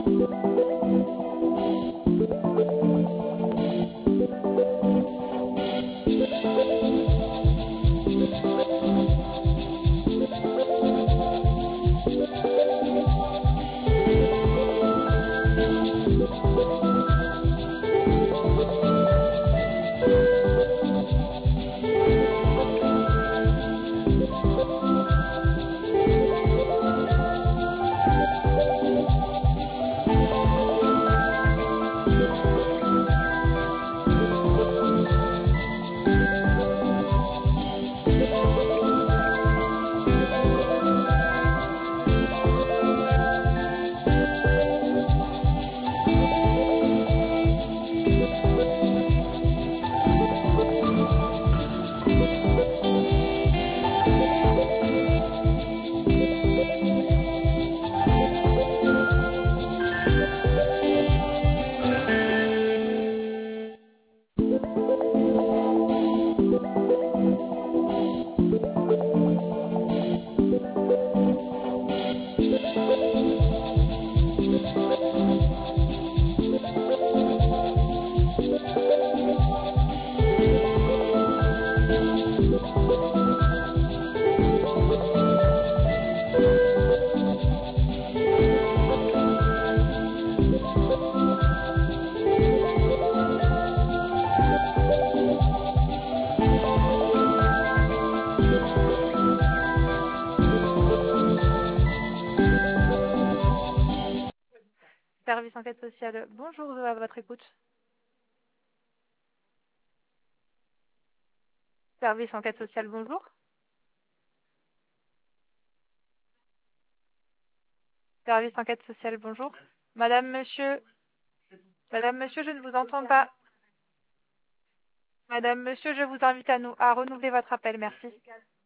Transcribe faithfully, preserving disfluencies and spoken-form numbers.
Service enquête sociale, bonjour, à votre écoute. Service enquête sociale, bonjour. Service enquête sociale, bonjour. Madame, monsieur, madame, monsieur, je ne vous entends pas. Madame, monsieur, je vous invite à nous à renouveler votre appel, merci.